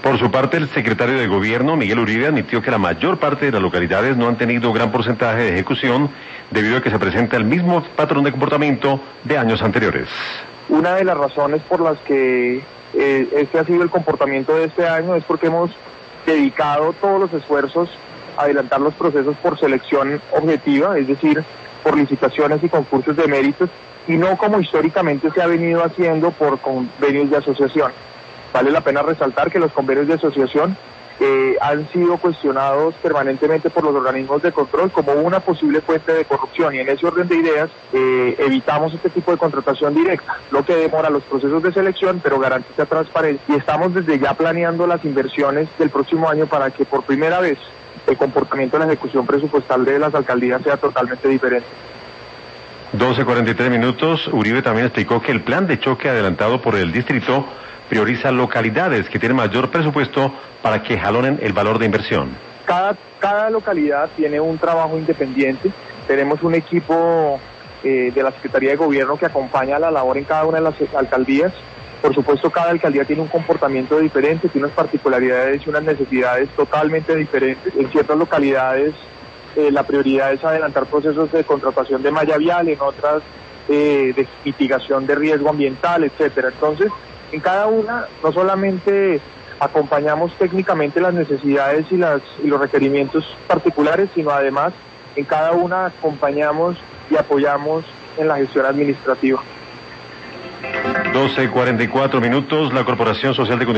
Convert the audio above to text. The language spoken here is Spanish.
Por su parte, el secretario de Gobierno, Miguel Uribe, admitió que la mayor parte de las localidades no han tenido gran porcentaje de ejecución debido a que se presenta el mismo patrón de comportamiento de años anteriores. Una de las razones por las que este ha sido el comportamiento de este año es porque hemos dedicado todos los esfuerzos a adelantar los procesos por selección objetiva, es decir, por licitaciones y concursos de méritos, y no como históricamente se ha venido haciendo por convenios de asociación. Vale la pena resaltar que los convenios de asociación han sido cuestionados permanentemente por los organismos de control como una posible fuente de corrupción, y en ese orden de ideas evitamos este tipo de contratación directa, lo que demora los procesos de selección pero garantiza transparencia, y estamos desde ya planeando las inversiones del próximo año para que por primera vez el comportamiento de la ejecución presupuestal de las alcaldías sea totalmente diferente. 12:43 minutos. Uribe también explicó que el plan de choque adelantado por el distrito prioriza localidades que tienen mayor presupuesto para que jalonen el valor de inversión. Cada localidad tiene un trabajo independiente. Tenemos un equipo de la Secretaría de Gobierno que acompaña la labor en cada una de las alcaldías. Por supuesto, cada alcaldía tiene un comportamiento diferente, tiene unas particularidades y unas necesidades totalmente diferentes. En ciertas localidades la prioridad es adelantar procesos de contratación de malla vial, en otras de mitigación de riesgo ambiental, etcétera. Entonces, en cada una no solamente acompañamos técnicamente las necesidades y los requerimientos particulares, sino además en cada una acompañamos y apoyamos en la gestión administrativa. 12:44 minutos. La Corporación Social de